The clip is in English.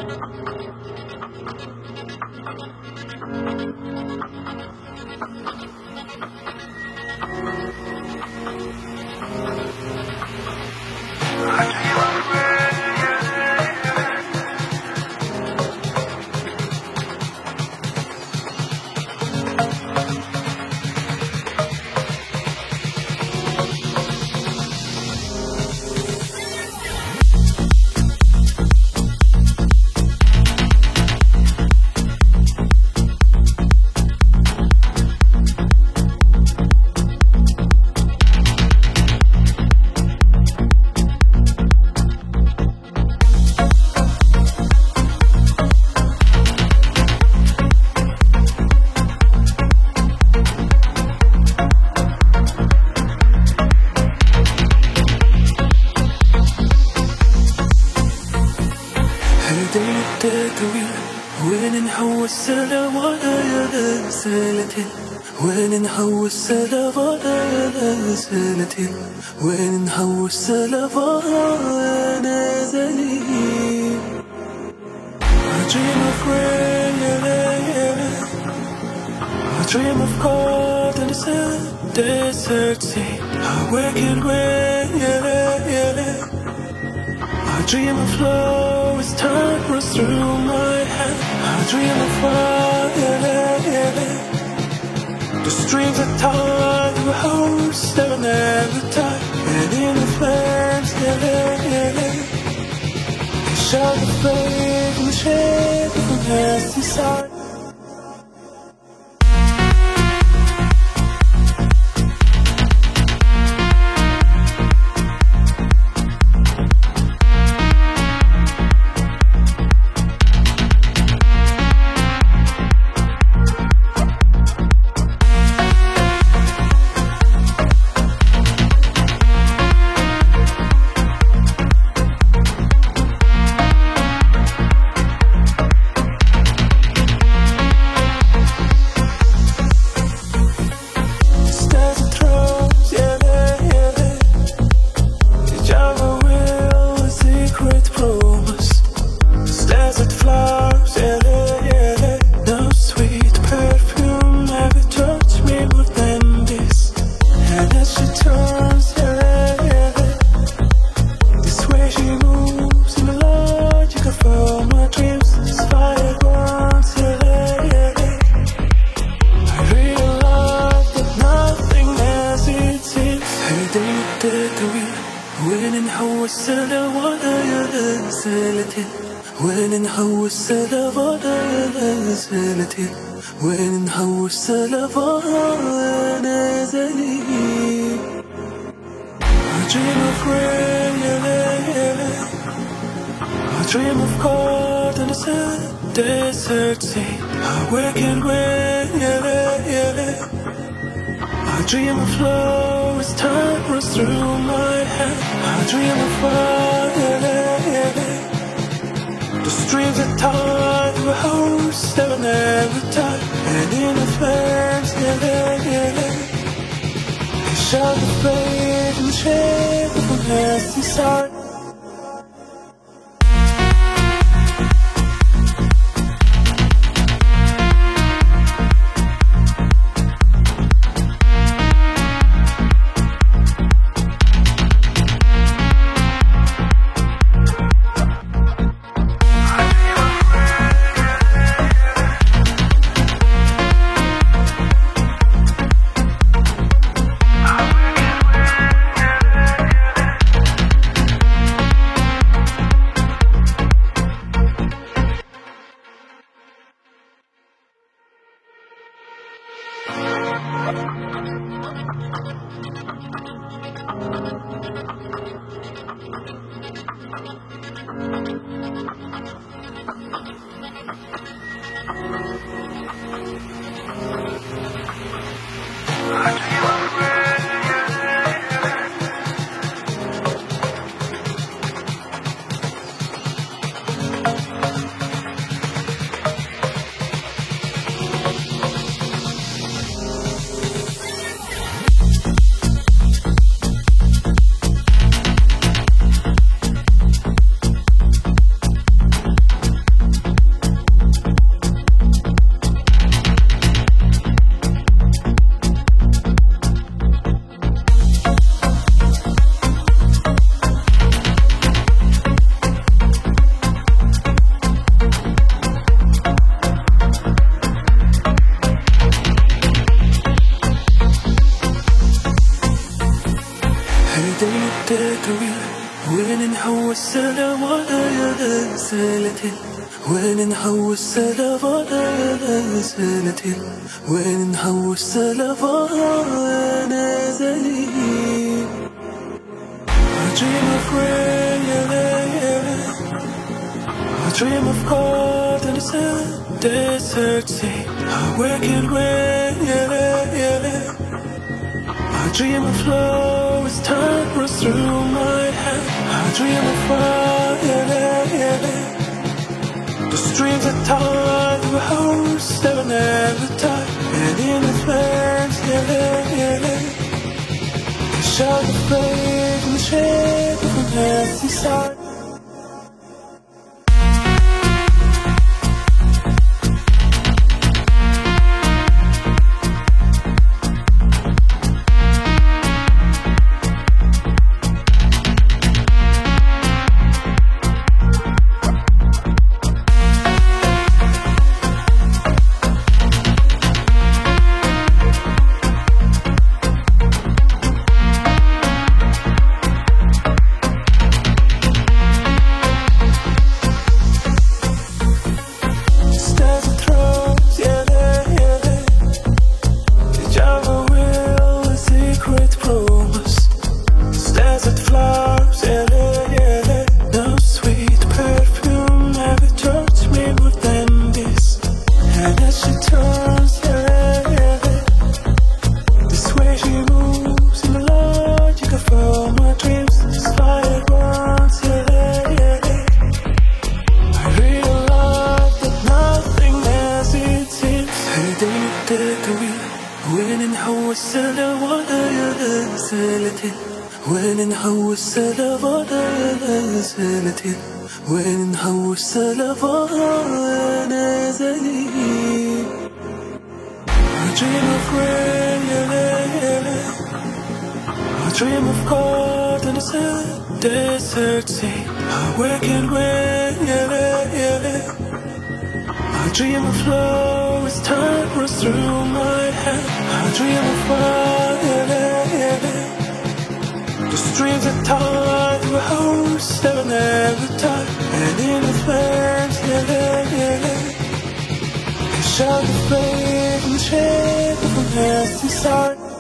وين نحوس سلفاتي وين نحوس سلفات نازلين I dream of rain, I dream of cold and the sand, desert sea. I wake in rain, I dream of flow as time runs through my head. I dream of fire, the streams are tied to a house that will never die. And in the flames, they shout the flame from the shape of a nasty side. وين نحوس سلفاتي وين نحوس سلفات نازلين I dream of rain, I dream of cold and the sand, desert sea. I wake in rain, I dream of flow as time runs through my head. I dream of fire, the streams are tied to a house that will never die. And in the flames, they shout the fate and the shape of a nasty side. تدري وين نهوى السلام ولا سالتين وين نهوى السلام ولا سالتين وين نهوى السلام ولا زليل I dream of rain, I dream of cold and the sand desert sea I wake in rain, I dream of flow as time runs through my head I dream of fire, the streams that tie to a house that will never die and in the flames, the shadow fade in the shape of an empty side وين نهوى السلام ولا سالتين وين نهوى السلام ولا زليل I dream of rain, I dream of cold and the sand desert sea I wake in rain, I dream of flow as time runs through my head I dream of fire, the streams that tie to a house that will never die and in the flames, the shadow fade in the shape of an empty side